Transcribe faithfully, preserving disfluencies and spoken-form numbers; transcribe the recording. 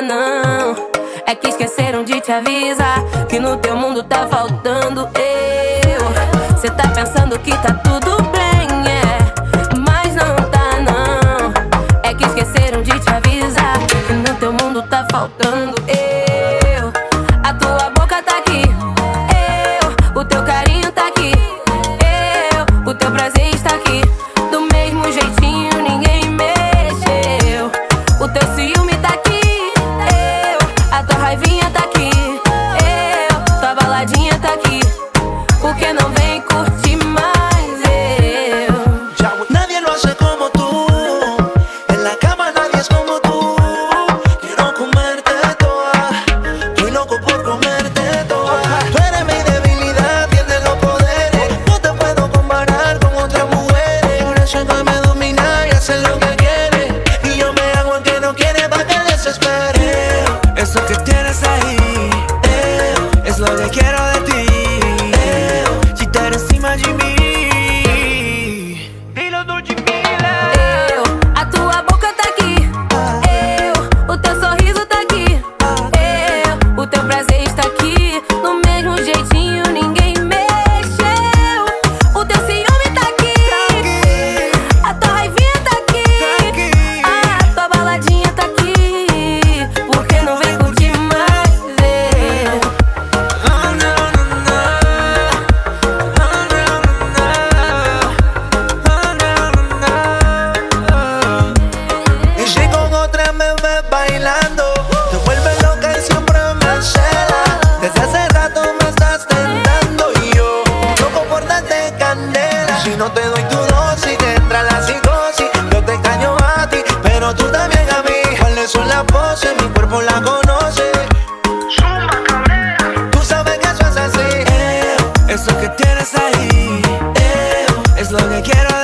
tá não. É que esqueceram de te avisar que no teu mundo tá faltando eu. Cê tá pensando que tá tudo bem, é, mas não tá não. É que esqueceram de te avisar que no teu mundo tá faltando eu. A tua boca tá aqui, eu. O teu carinho tá aqui, eu. O teu prazer está aqui, do mesmo jeitinho ninguém mexeu. O teu ciúme tá aqui, eu. A tua raivinha tá aqui, eu. Tua baladinha tá aqui, porque não vem curtir mais eu. Nadie lo hace como tú, en la cama nadie es como tú. Quiero comerte toda, estoy loco por comerte toda. Tú eres mi debilidad, tienes los poderes. No te puedo comparar con otras mujeres. Por eso que me domina y haces lo que quieres, y yo me hago el que no quiere pa' que desespere. Eso que tienes ahí, eh, es lo que quiero de ti. Eh, si te eres encima de mí, dilo do de mí. Eu, a tua boca tá aqui, eu. O teu sorriso tá aqui, eu. O teu prazer está aqui, do mesmo jeitinho ninguém mexeu. O teu ciúme tá aqui, a tua raivinha tá aqui, a tua baladinha tá aqui, porque não vem curtir mais eu. Oh, no, no, no. Oh, no, no, no. Oh, no, no, no. Y si con otra me ves bailando, te vuelves loca y siempre me cela. Desde hace rato me estás tentando y yo loco por darte candela. Si no te doy tu dosis, te entra la psicosis. Yo te extraño a ti, pero tú también a mí. ¿Cuáles son las poses? Mi cuerpo la conoce. Tú sabes que eso es así. Eh, eso que tienes ahí, eh, es lo que quiero